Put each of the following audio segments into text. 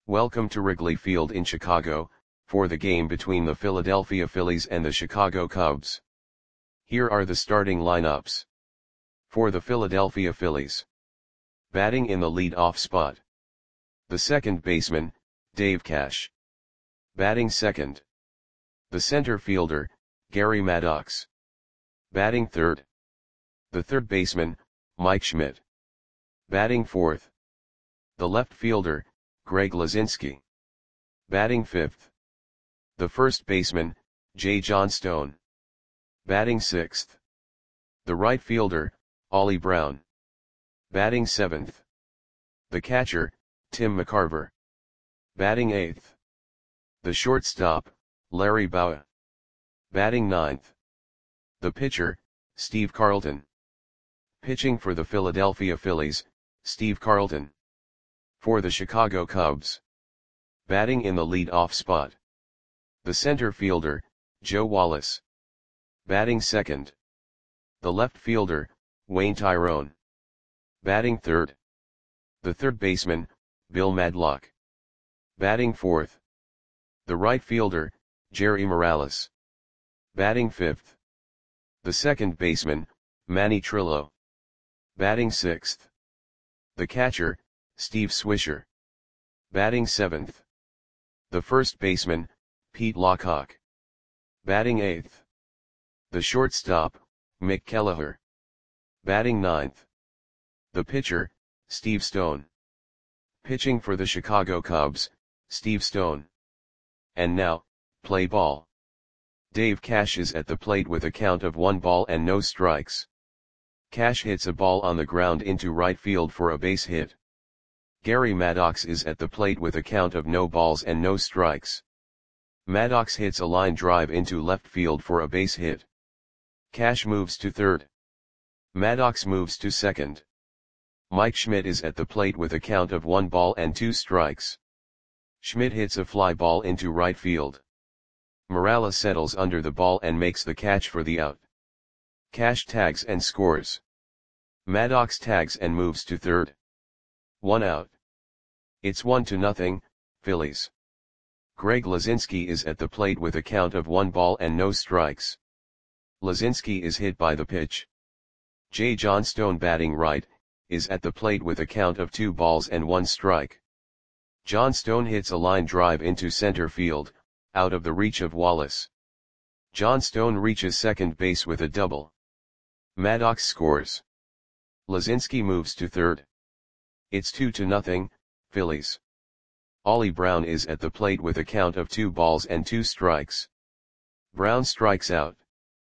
Welcome to Wrigley Field in Chicago, for the game between the Philadelphia Phillies and the Chicago Cubs. Here are the starting lineups. For the Philadelphia Phillies. Batting in the lead-off spot. The second baseman, Dave Cash. Batting second. The center fielder, Gary Maddox. Batting third. The third baseman, Mike Schmidt. Batting fourth. The left fielder, Greg Luzinski. Batting fifth. The first baseman, J. Johnstone. Batting sixth. The right fielder, Ollie Brown. Batting seventh. The catcher, Tim McCarver. Batting eighth. The shortstop, Larry Bowa. Batting ninth. The pitcher, Steve Carlton. Pitching for the Philadelphia Phillies, Steve Carlton. For the Chicago Cubs. Batting in the lead-off spot. The center fielder, Joe Wallace. Batting second. The left fielder, Wayne Tyrone. Batting third. The third baseman, Bill Madlock. Batting fourth. The right fielder, Jerry Morales. Batting fifth. The second baseman, Manny Trillo. Batting sixth. The catcher, Steve Swisher. Batting seventh. The first baseman, Pete Lockhart. Batting eighth. The shortstop, Mick Kelleher. Batting ninth. The pitcher, Steve Stone. Pitching for the Chicago Cubs, Steve Stone. And now, play ball. Dave Cash is at the plate with a count of 1 ball and no strikes. Cash hits a ball on the ground into right field for a base hit. Gary Maddox is at the plate with a count of no balls and no strikes. Maddox hits a line drive into left field for a base hit. Cash moves to third. Maddox moves to second. Mike Schmidt is at the plate with a count of 1 ball and 2 strikes. Schmidt hits a fly ball into right field. Morales settles under the ball and makes the catch for the out. Cash tags and scores. Maddox tags and moves to third. 1 out. It's 1-0, Phillies. Greg Luzinski is at the plate with a count of 1 ball and no strikes. Luzinski is hit by the pitch. J. Johnstone batting right, is at the plate with a count of 2 balls and 1 strike. Johnstone hits a line drive into center field, out of the reach of Wallace. Johnstone reaches second base with a double. Maddox scores. Luzinski moves to third. It's 2-0, Phillies. Ollie Brown is at the plate with a count of 2 balls and 2 strikes. Brown strikes out.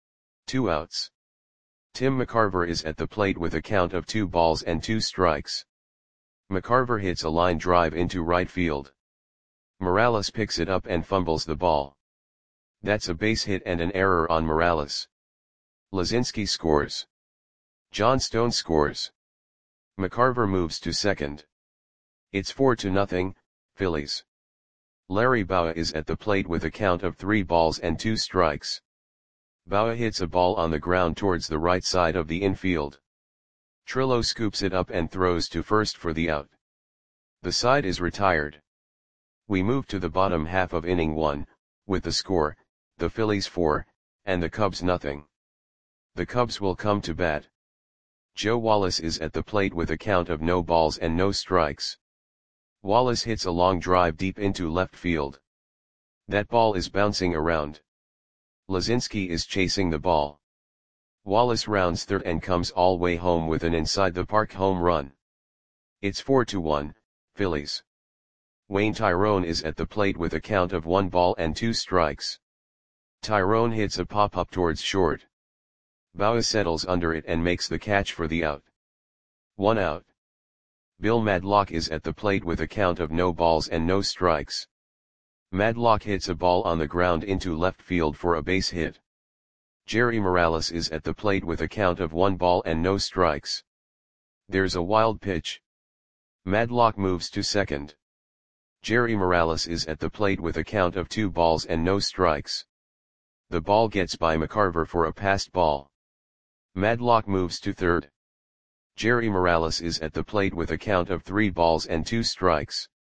2 outs. Tim McCarver is at the plate with a count of 2 balls and 2 strikes. McCarver hits a line drive into right field. Morales picks it up and fumbles the ball. That's a base hit and an error on Morales. Luzinski scores. Johnstone scores. McCarver moves to second. It's 4-0, Phillies. Larry Bowa is at the plate with a count of 3 balls and 2 strikes. Bowa hits a ball on the ground towards the right side of the infield. Trillo scoops it up and throws to first for the out. The side is retired. We move to the bottom half of inning 1, with the score, the Phillies 4, and the Cubs nothing. The Cubs will come to bat. Joe Wallace is at the plate with a count of no balls and no strikes. Wallace hits a long drive deep into left field. That ball is bouncing around. Luzinski is chasing the ball. Wallace rounds third and comes all way home with an inside-the-park home run. It's 4-1, Phillies. Wayne Tyrone is at the plate with a count of 1 ball and 2 strikes. Tyrone hits a pop-up towards short. Bowa settles under it and makes the catch for the out. 1 out. Bill Madlock is at the plate with a count of no balls and no strikes. Madlock hits a ball on the ground into left field for a base hit. Jerry Morales is at the plate with a count of 1 ball and no strikes. There's a wild pitch. Madlock moves to second. Jerry Morales is at the plate with a count of 2 balls and no strikes. The ball gets by McCarver for a passed ball. Madlock moves to third. Jerry Morales is at the plate with a count of 3 balls and 2 strikes.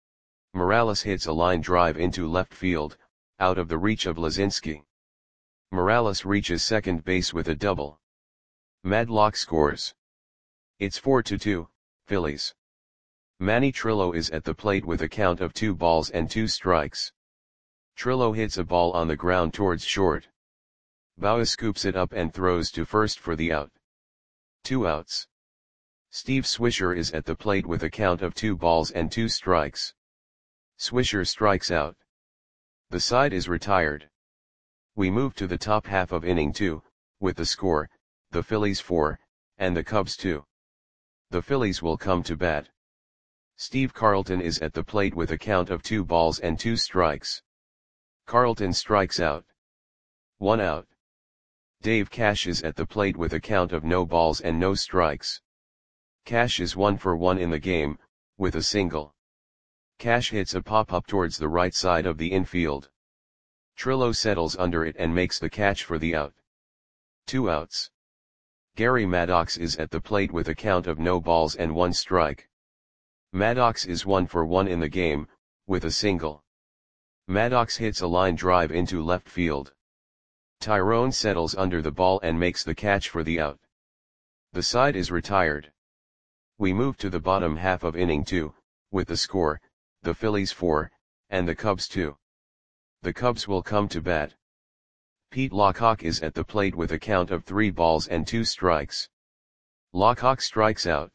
Morales hits a line drive into left field, out of the reach of Lazinski. Morales reaches second base with a double. Madlock scores. It's 4-2, Phillies. Manny Trillo is at the plate with a count of 2 balls and 2 strikes. Trillo hits a ball on the ground towards short. Bauer scoops it up and throws to first for the out. 2 outs. Steve Swisher is at the plate with a count of 2 balls and 2 strikes. Swisher strikes out. The side is retired. We move to the top half of inning 2, with the score, the Phillies 4, and the Cubs 2. The Phillies will come to bat. Steve Carlton is at the plate with a count of 2 balls and 2 strikes. Carlton strikes out. 1 out. Dave Cash is at the plate with a count of no balls and no strikes. Cash is 1 for 1 in the game, with a single. Cash hits a pop-up towards the right side of the infield. Trillo settles under it and makes the catch for the out. 2 outs. Gary Maddox is at the plate with a count of no balls and 1 strike. Maddox is 1 for 1 in the game, with a single. Maddox hits a line drive into left field. Tyrone settles under the ball and makes the catch for the out. The side is retired. We move to the bottom half of inning 2, with the score, the Phillies 4, and the Cubs 2. The Cubs will come to bat. Pete Lockhart is at the plate with a count of 3 balls and 2 strikes. Lockhart strikes out.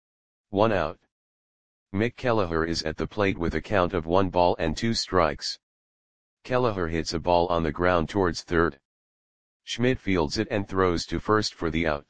1 out. Mick Kelleher is at the plate with a count of 1 ball and 2 strikes. Kelleher hits a ball on the ground towards third. Schmidt fields it and throws to first for the out.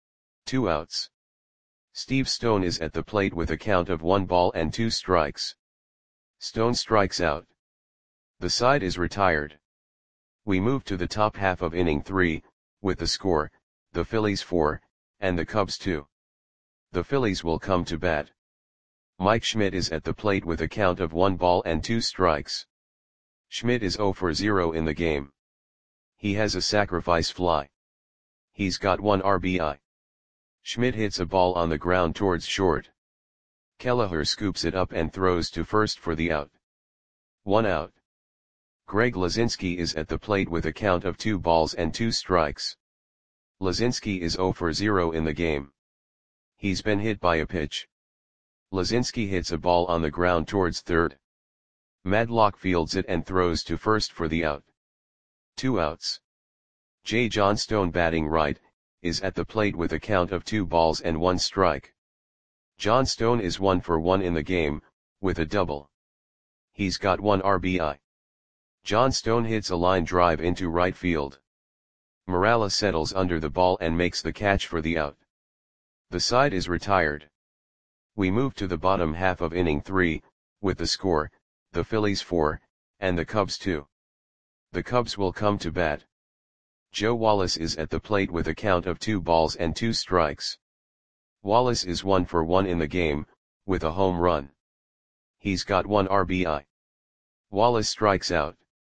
2 outs. Steve Stone is at the plate with a count of 1 ball and 2 strikes. Stone strikes out. The side is retired. We move to the top half of inning 3, with the score, the Phillies 4, and the Cubs 2. The Phillies will come to bat. Mike Schmidt is at the plate with a count of 1 ball and 2 strikes. Schmidt is 0 for 0 in the game. He has a sacrifice fly. He's got 1 RBI. Schmidt hits a ball on the ground towards short. Kelleher scoops it up and throws to first for the out. 1 out. Greg Lazinski is at the plate with a count of 2 balls and 2 strikes. Lazinski is 0 for 0 in the game. He's been hit by a pitch. Lazinski hits a ball on the ground towards third. Madlock fields it and throws to first for the out. 2 outs. J. Johnstone, batting right, is at the plate with a count of 2 balls and 1 strike. Johnstone is 1 for 1 in the game, with a double. He's got 1 RBI. Johnstone hits a line drive into right field. Morales settles under the ball and makes the catch for the out. The side is retired. We move to the bottom half of inning 3, with the score, the Phillies 4, and the Cubs 2. The Cubs will come to bat. Joe Wallace is at the plate with a count of 2 balls and 2 strikes. Wallace is 1 for 1 in the game, with a home run. He's got 1 RBI. Wallace strikes out.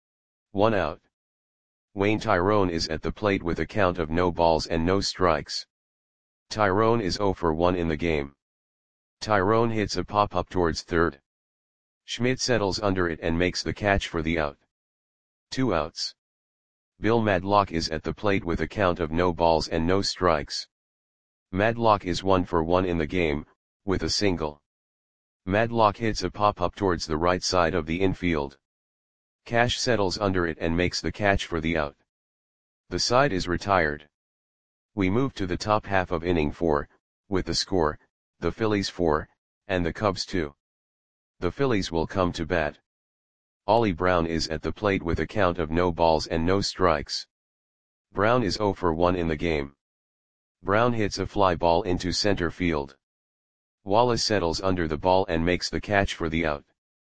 1 out. Wayne Tyrone is at the plate with a count of no balls and no strikes. Tyrone is 0 for 1 in the game. Tyrone hits a pop-up towards third. Schmidt settles under it and makes the catch for the out. 2 outs. Bill Madlock is at the plate with a count of no balls and no strikes. Madlock is 1 for 1 in the game, with a single. Madlock hits a pop-up towards the right side of the infield. Cash settles under it and makes the catch for the out. The side is retired. We move to the top half of inning 4, with the score, the Phillies 4, and the Cubs 2. The Phillies will come to bat. Ollie Brown is at the plate with a count of no balls and no strikes. Brown is 0 for 1 in the game. Brown hits a fly ball into center field. Wallace settles under the ball and makes the catch for the out.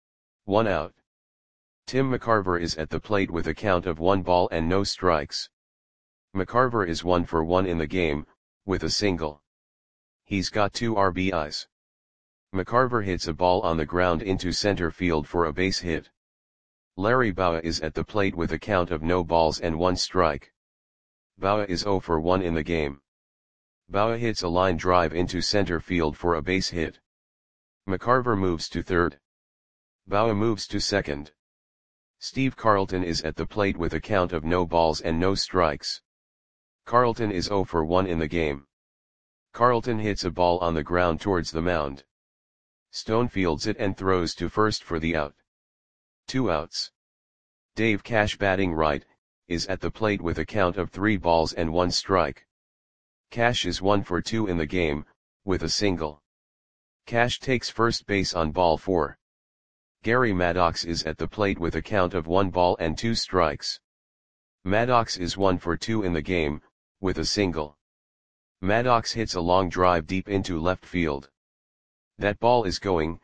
1 out. Tim McCarver is at the plate with a count of 1 ball and no strikes. McCarver is 1 for 1 in the game, with a single. He's got 2 RBIs. McCarver hits a ball on the ground into center field for a base hit. Larry Bowa is at the plate with a count of no balls and 1 strike. Bowa is 0 for 1 in the game. Bowa hits a line drive into center field for a base hit. McCarver moves to third. Bauer moves to second. Steve Carlton is at the plate with a count of no balls and no strikes. Carlton is 0 for 1 in the game. Carlton hits a ball on the ground towards the mound. Stone fields it and throws to first for the out. 2 outs. Dave Cash, batting right, is at the plate with a count of 3 balls and 1 strike. Cash is 1 for 2 in the game, with a single. Cash takes first base on ball 4. Gary Maddox is at the plate with a count of 1 ball and 2 strikes. Maddox is 1 for 2 in the game, with a single. Maddox hits a long drive deep into left field. That ball is going,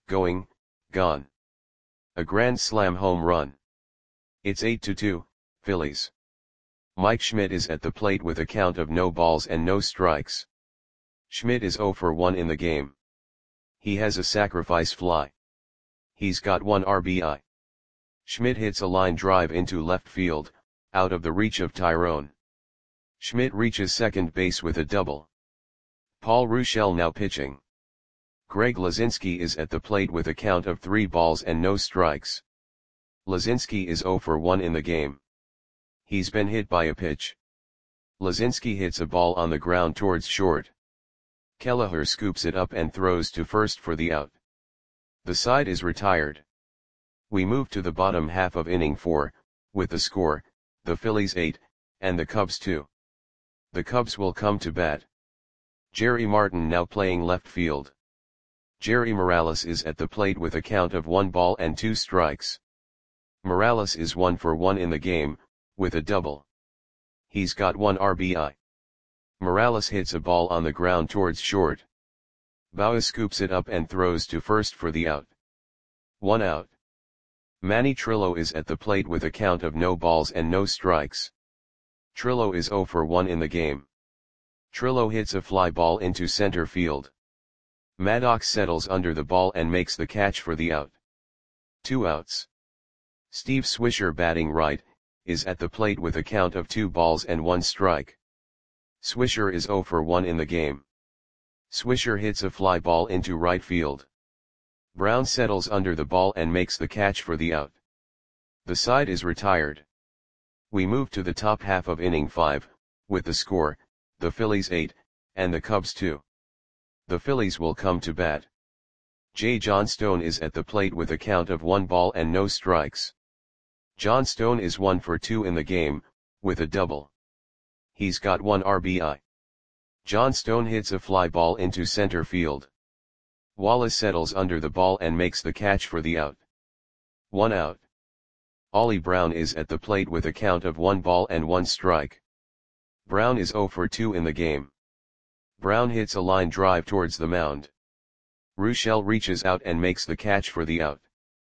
gone. A grand slam home run. It's 8-2, Phillies. Mike Schmidt is at the plate with a count of no balls and no strikes. Schmidt is 0 for 1 in the game. He has a sacrifice fly. He's got 1 RBI. Schmidt hits a line drive into left field, out of the reach of Tyrone. Schmidt reaches second base with a double. Paul Ruschel now pitching. Greg Lazinski is at the plate with a count of 3 balls and no strikes. Lazinski is 0 for 1 in the game. He's been hit by a pitch. Lazinski hits a ball on the ground towards short. Kelleher scoops it up and throws to first for the out. The side is retired. We move to the bottom half of inning 4, with the score, the Phillies 8, and the Cubs 2. The Cubs will come to bat. Jerry Martin now playing left field. Jerry Morales is at the plate with a count of 1 ball and 2 strikes. Morales is 1 for 1 in the game, with a double. He's got 1 RBI. Morales hits a ball on the ground towards short. Bauer scoops it up and throws to first for the out. 1 out. Manny Trillo is at the plate with a count of no balls and no strikes. Trillo is 0 for 1 in the game. Trillo hits a fly ball into center field. Maddox settles under the ball and makes the catch for the out. 2 outs. Steve Swisher, batting right, is at the plate with a count of 2 balls and 1 strike. Swisher is 0 for 1 in the game. Swisher hits a fly ball into right field. Brown settles under the ball and makes the catch for the out. The side is retired. We move to the top half of inning 5, with the score, the Phillies 8, and the Cubs 2. The Phillies will come to bat. J. John Stone is at the plate with a count of 1 ball and no strikes. John Stone is 1 for 2 in the game, with a double. He's got 1 RBI. John Stone hits a fly ball into center field. Wallace settles under the ball and makes the catch for the out. 1 out. Ollie Brown is at the plate with a count of 1 ball and 1 strike. Brown is 0 for 2 in the game. Brown hits a line drive towards the mound. Ruschel reaches out and makes the catch for the out.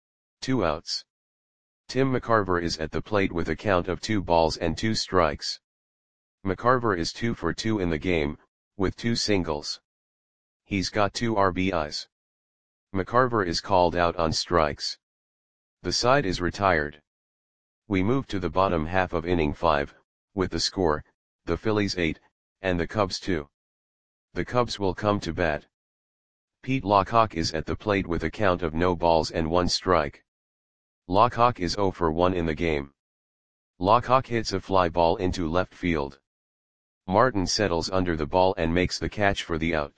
2 outs. Tim McCarver is at the plate with a count of 2 balls and 2 strikes. McCarver is 2 for 2 in the game, with 2 singles. He's got 2 RBIs. McCarver is called out on strikes. The side is retired. We move to the bottom half of inning 5, with the score, the Phillies 8, and the Cubs 2. The Cubs will come to bat. Pete Lockhawk is at the plate with a count of no balls and 1 strike. Lockhawk is 0 for 1 in the game. Lockhawk hits a fly ball into left field. Martin settles under the ball and makes the catch for the out.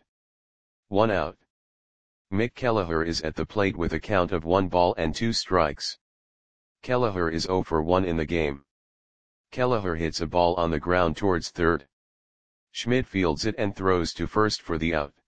1 out. Mick Kelleher is at the plate with a count of 1 ball and 2 strikes. Kelleher is 0 for 1 in the game. Kelleher hits a ball on the ground towards third. Schmidt fields it and throws to first for the out.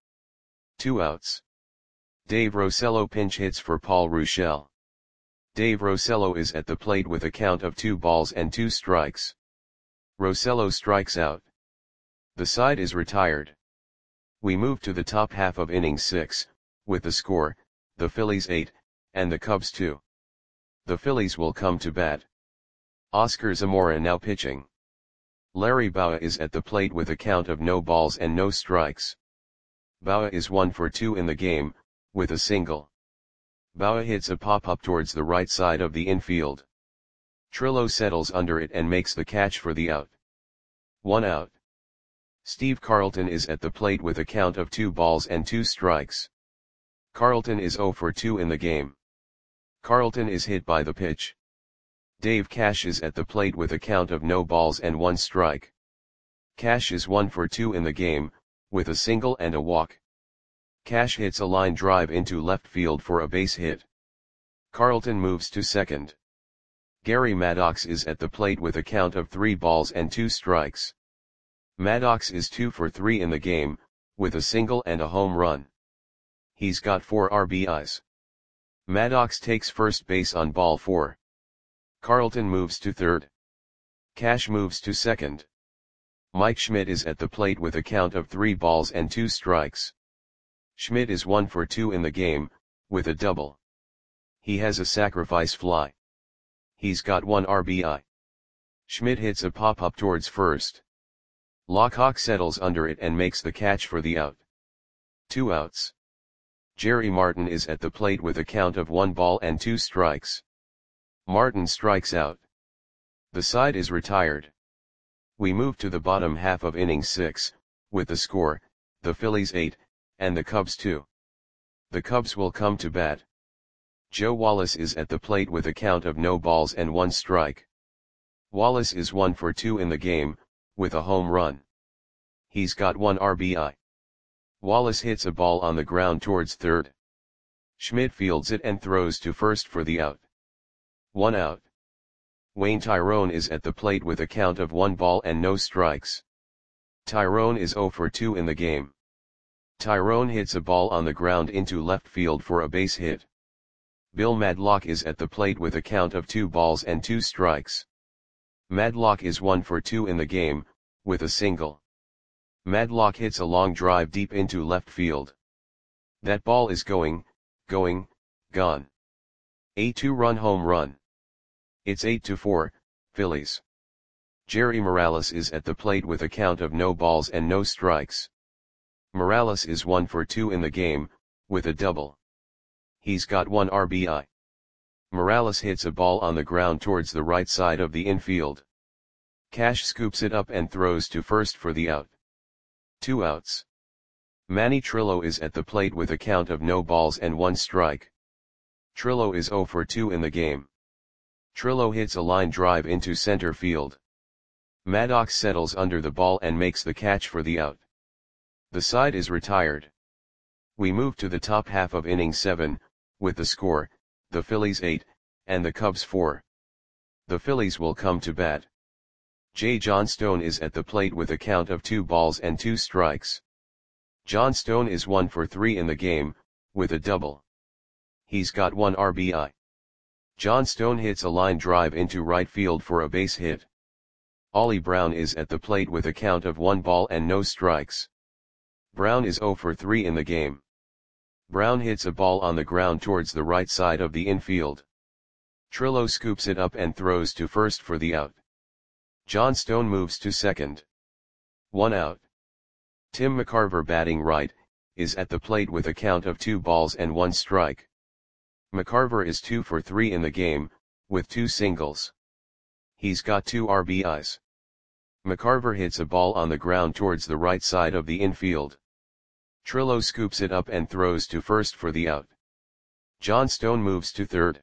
2 outs. Dave Rosello pinch hits for Paul Ruschel. Dave Rosello is at the plate with a count of 2 balls and 2 strikes. Rosello strikes out. The side is retired. We move to the top half of inning 6, with the score, the Phillies 8, and the Cubs 2. The Phillies will come to bat. Oscar Zamora now pitching. Larry Bowa is at the plate with a count of no balls and no strikes. Bowa is 1 for 2 in the game, with a single. Bowa hits a pop-up towards the right side of the infield. Trillo settles under it and makes the catch for the out. 1 out. Steve Carlton is at the plate with a count of 2 balls and 2 strikes. Carlton is 0 for 2 in the game. Carlton is hit by the pitch. Dave Cash is at the plate with a count of no balls and 1 strike. Cash is 1 for 2 in the game, with a single and a walk. Cash hits a line drive into left field for a base hit. Carlton moves to second. Gary Maddox is at the plate with a count of 3 balls and 2 strikes. Maddox is 2 for 3 in the game, with a single and a home run. He's got 4 RBIs. Maddox takes first base on ball 4. Carlton moves to third. Cash moves to second. Mike Schmidt is at the plate with a count of 3 balls and 2 strikes. Schmidt is 1 for 2 in the game, with a double. He has a sacrifice fly. He's got 1 RBI. Schmidt hits a pop-up towards first. Lockhawk settles under it and makes the catch for the out. 2 outs. Jerry Martin is at the plate with a count of 1 ball and 2 strikes. Martin strikes out. The side is retired. We move to the bottom half of inning 6, with the score, the Phillies 8, and the Cubs 2. The Cubs will come to bat. Joe Wallace is at the plate with a count of no balls and 1 strike. Wallace is 1 for 2 in the game, with a home run. He's got 1 RBI. Wallace hits a ball on the ground towards third. Schmidt fields it and throws to first for the out. 1 out. Wayne Tyrone is at the plate with a count of 1 ball and no strikes. Tyrone is 0 for 2 in the game. Tyrone hits a ball on the ground into left field for a base hit. Bill Madlock is at the plate with a count of 2 balls and 2 strikes. Madlock is 1 for 2 in the game, with a single. Madlock hits a long drive deep into left field. That ball is gone. A 2-run home run. It's 8-4, Phillies. Jerry Morales is at the plate with a count of no balls and no strikes. Morales is 1 for 2 in the game, with a double. He's got 1 RBI. Morales hits a ball on the ground towards the right side of the infield. Cash scoops it up and throws to first for the out. 2 outs. Manny Trillo is at the plate with a count of no balls and 1 strike. Trillo is 0 for 2 in the game. Trillo hits a line drive into center field. Maddox settles under the ball and makes the catch for the out. The side is retired. We move to the top half of inning 7, with the score, the Phillies 8, and the Cubs 4. The Phillies will come to bat. Jay Johnstone is at the plate with a count of 2 balls and 2 strikes. Johnstone is 1 for 3 in the game, with a double. He's got 1 RBI. Johnstone hits a line drive into right field for a base hit. Ollie Brown is at the plate with a count of 1 ball and no strikes. Brown is 0 for 3 in the game. Brown hits a ball on the ground towards the right side of the infield. Trillo scoops it up and throws to first for the out. Johnstone moves to second. 1 out. Tim McCarver, batting right, is at the plate with a count of 2 balls and 1 strike. McCarver is 2 for 3 in the game, with 2 singles. He's got 2 RBIs. McCarver hits a ball on the ground towards the right side of the infield. Trillo scoops it up and throws to first for the out. Johnstone moves to third.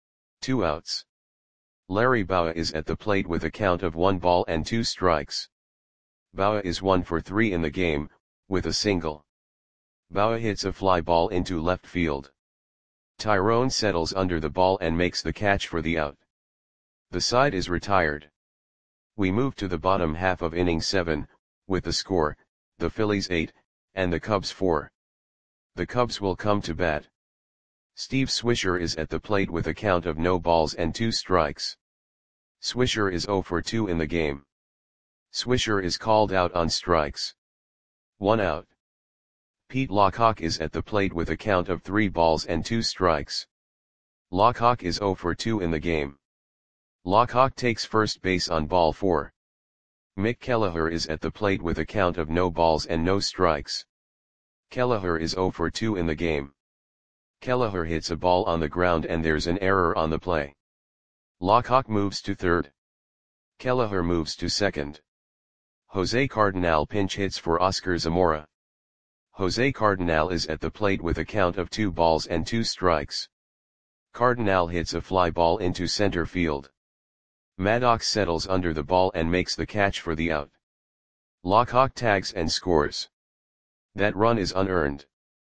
2 outs. Larry Bowa is at the plate with a count of 1 ball and 2 strikes. Bowa is 1 for 3 in the game, with a single. Bowa hits a fly ball into left field. Tyrone settles under the ball and makes the catch for the out. The side is retired. We move to the bottom half of inning 7, with the score, the Phillies 8, and the Cubs 4. The Cubs will come to bat. Steve Swisher is at the plate with a count of no balls and 2 strikes. Swisher is 0 for 2 in the game. Swisher is called out on strikes. 1 out. Pete Lockhawk is at the plate with a count of 3 balls and 2 strikes. Lockhawk is 0 for 2 in the game. Lockhawk takes first base on ball 4. Mick Kelleher is at the plate with a count of no balls and no strikes. Kelleher is 0 for 2 in the game. Kelleher hits a ball on the ground and there's an error on the play. Lockhawk moves to third. Kelleher moves to second. Jose Cardenal pinch hits for Oscar Zamora. Jose Cardenal is at the plate with a count of 2 balls and 2 strikes. Cardinal hits a fly ball into center field. Maddox settles under the ball and makes the catch for the out. Lockhart tags and scores. That run is unearned.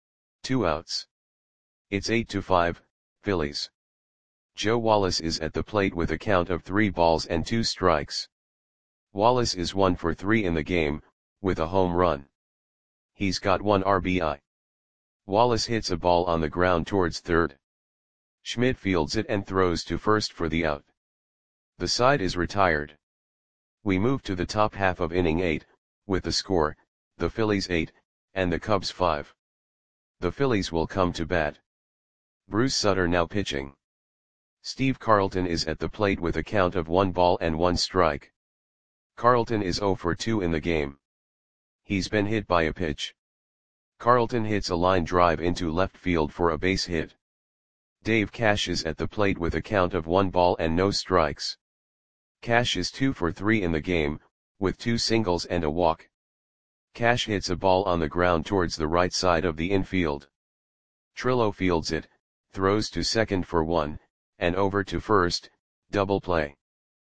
2 outs. It's 8-5, Phillies. Joe Wallace is at the plate with a count of 3 balls and 2 strikes. Wallace is 1 for 3 in the game, with a home run. He's got 1 RBI. Wallace hits a ball on the ground towards third. Schmidt fields it and throws to first for the out. The side is retired. We move to the top half of inning 8, with the score, the Phillies 8, and the Cubs 5. The Phillies will come to bat. Bruce Sutter now pitching. Steve Carlton is at the plate with a count of 1 ball and 1 strike. Carlton is 0 for 2 in the game. He's been hit by a pitch. Carlton hits a line drive into left field for a base hit. Dave Cash is at the plate with a count of 1 ball and no strikes. Cash is 2 for 3 in the game, with 2 singles and a walk. Cash hits a ball on the ground towards the right side of the infield. Trillo fields it, throws to second for 1, and over to first, double play.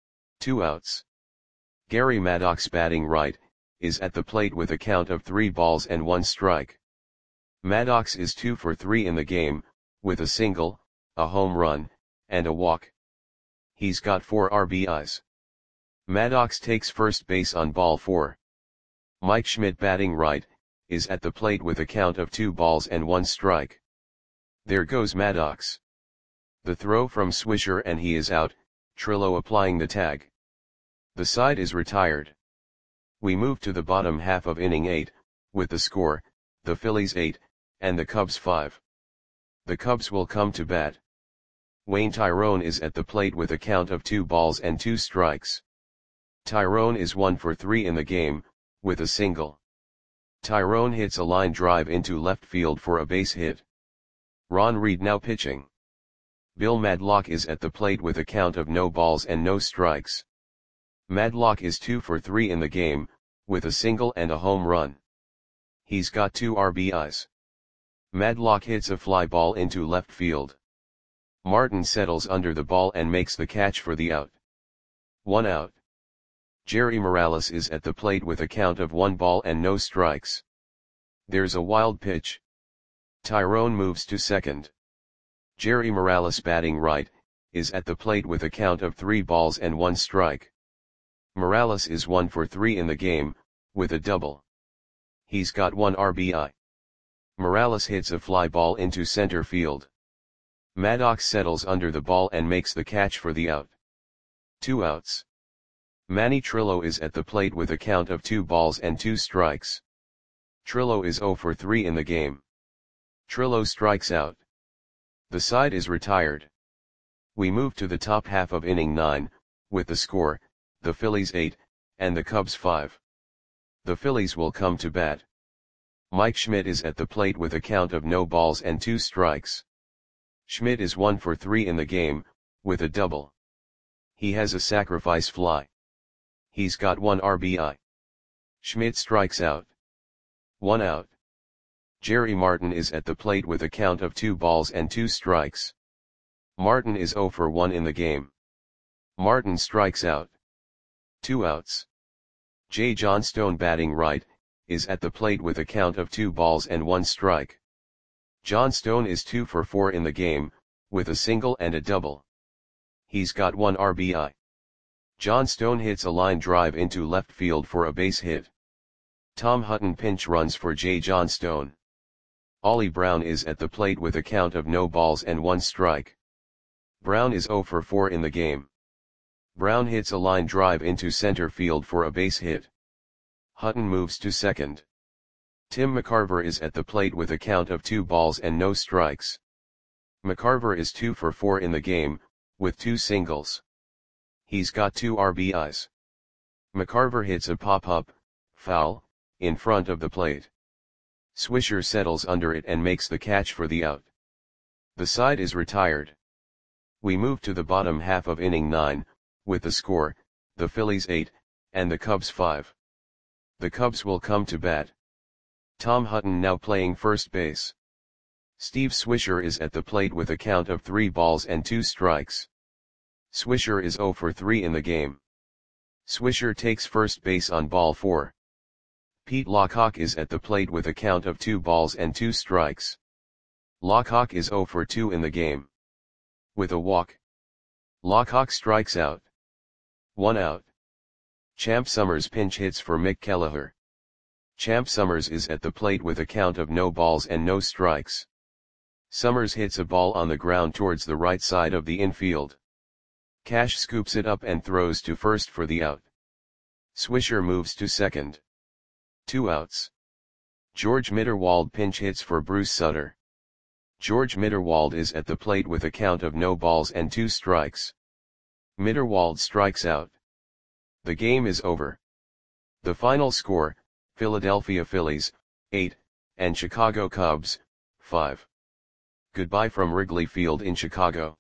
2 outs. Gary Maddox batting right, is at the plate with a count of 3 balls and 1 strike. Maddox is 2 for 3 in the game, with a single, a home run, and a walk. He's got 4 RBIs. Maddox takes first base on ball 4. Mike Schmidt batting right, is at the plate with a count of 2 balls and 1 strike. There goes Maddox. The throw from Swisher and he is out, Trillo applying the tag. The side is retired. We move to the bottom half of inning 8, with the score, the Phillies 8, and the Cubs 5. The Cubs will come to bat. Wayne Tyrone is at the plate with a count of 2 balls and 2 strikes. Tyrone is 1 for 3 in the game, with a single. Tyrone hits a line drive into left field for a base hit. Ron Reed now pitching. Bill Madlock is at the plate with a count of no balls and no strikes. Madlock is 2 for 3 in the game, with a single and a home run. He's got 2 RBIs. Madlock hits a fly ball into left field. Martin settles under the ball and makes the catch for the out. 1 out. Jerry Morales is at the plate with a count of 1 ball and no strikes. There's a wild pitch. Tyrone moves to second. Jerry Morales batting right, is at the plate with a count of 3 balls and 1 strike. Morales is 1 for 3 in the game, with a double. He's got 1 RBI. Morales hits a fly ball into center field. Maddox settles under the ball and makes the catch for the out. 2 outs. Manny Trillo is at the plate with a count of 2 balls and 2 strikes. Trillo is 0 for 3 in the game. Trillo strikes out. The side is retired. We move to the top half of inning 9, with the score, the Phillies 8, and the Cubs 5. The Phillies will come to bat. Mike Schmidt is at the plate with a count of no balls and 2 strikes. Schmidt is 1 for 3 in the game, with a double. He has a sacrifice fly. He's got 1 RBI. Schmidt strikes out. 1 out. Jerry Martin is at the plate with a count of 2 balls and 2 strikes. Martin is 0 for 1 in the game. Martin strikes out. 2 outs. Jay Johnstone batting right, is at the plate with a count of 2 balls and 1 strike. Johnstone is 2 for 4 in the game, with a single and a double. He's got 1 RBI. Johnstone hits a line drive into left field for a base hit. Tom Hutton pinch runs for Jay Johnstone. Ollie Brown is at the plate with a count of no balls and 1 strike. Brown is 0 for 4 in the game. Brown hits a line drive into center field for a base hit. Hutton moves to second. Tim McCarver is at the plate with a count of 2 balls and no strikes. McCarver is 2 for 4 in the game, with 2 singles. He's got 2 RBIs. McCarver hits a pop-up, foul, in front of the plate. Swisher settles under it and makes the catch for the out. The side is retired. We move to the bottom half of inning 9, with the score, the Phillies 8, and the Cubs 5. The Cubs will come to bat. Tom Hutton now playing first base. Steve Swisher is at the plate with a count of 3 balls and 2 strikes. Swisher is 0 for 3 in the game. Swisher takes first base on ball 4. Pete Lockhawk is at the plate with a count of 2 balls and 2 strikes. Lockhawk is 0 for 2 in the game. With a walk, Lockhawk strikes out. 1 out. Champ Summers pinch hits for Mick Kelleher. Champ Summers is at the plate with a count of no balls and no strikes. Summers hits a ball on the ground towards the right side of the infield. Cash scoops it up and throws to first for the out. Swisher moves to second. 2 outs. George Mitterwald pinch hits for Bruce Sutter. George Mitterwald is at the plate with a count of no balls and 2 strikes. Mitterwald strikes out. The game is over. The final score, Philadelphia Phillies, 8, and Chicago Cubs, 5. Goodbye from Wrigley Field in Chicago.